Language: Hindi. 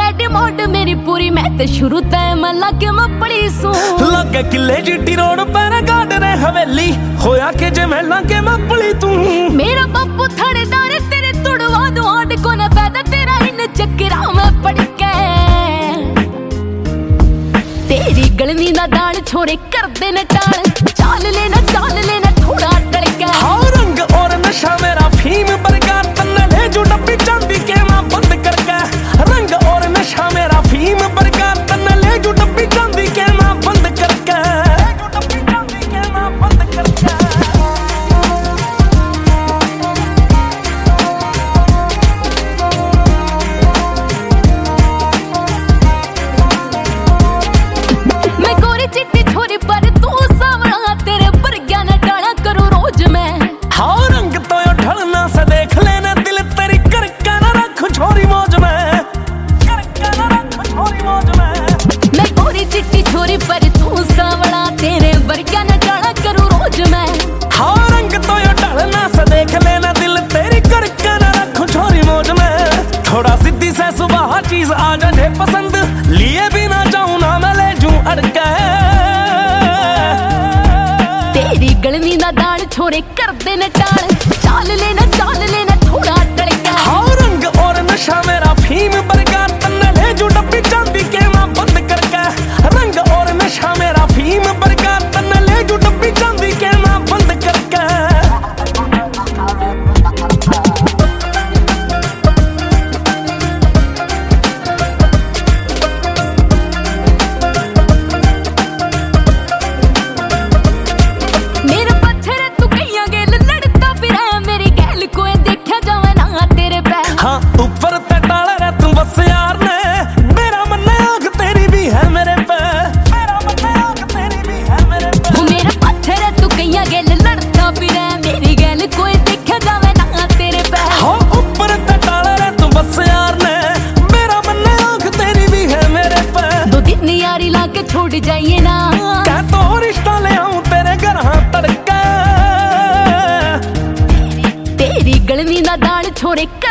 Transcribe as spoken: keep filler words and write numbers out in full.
डिमांड मेरी पूरी, मैं ते शुरू तय मैं लगे मैं पड़ी सू लगे किले जीटी रोड पर गार्डन हवेली होया के जे मैं लगे मैं पड़ी तू मेरा बापू थानेदार तेरे तुड़वा दो आड को ना पैदा तेरा इन चक्करा में पड़ के तेरी गलनी ना दाल छोड़े कर देने टाल चाल लेना चाल लेना थोड़ा डर के हाँ रंग और नशा मेरा फीम बरगा तन्ने ले जो डब्बी चांदी के मैं बंद करके रंग और नशा मेरा फीम बरगा तन्ने ले जो डब्बी चांदी के मैं बंद करके जो डब्बी चांदी के मैं बंद करके चिट्टी छोरी पर तू सावरा तेरे बरग्या ना डाला करूं रोज मैं हाँ रंग तो यो ढलना से देख लेना दिल तेरी करके ना रख छोरी मौज में करके ना रख छोरी मौज में मैं गोरी चिट्टी छोरी पर तू सावरा तेरे बरग्या ना डाला करूं रोज मैं हाँ रंग तो यो ढलना से देख लेना दिल तेरी करके ना रख छोरी मौज में थोड़ा सीधी से सुबह चीज आ जाए पसंद लिए भी ना जाऊं ना मैं ले जूं अड़के तेरी गलनी ना दाल छोड़े कर देने टाल चाल लेना चाल लेना थोड़ा डर के हाँ रंग और नशा मेरा फीम बरगा तन्ने ले जो डब्बी चांदी के मैं बंद करके रंग और नशा मेरा फीम बरगा तन्ने ले जो डब्बी चांदी के मैं बंद करके हाँ ऊपर ते डाला रे तू बस यार ने मेरा मन आँख तेरी भी है मेरे पे मेरा मन आँख तेरी भी है मेरे पे वो मेरा पत्थर है तू कहीं गेल लड़ता फिरे मेरी गैल कोई देखा जावे ना तेरे पे हाँ ऊपर ते डाला रे तू बस यार ने मेरा मन आँख तेरी भी है मेरे पे दो दिन यारी लाके छोड़ जाइए ना क्या तो रिश्ता ले आऊं तेरे घर हाँ तड़के तेरी गलनी ना दाल छोड़े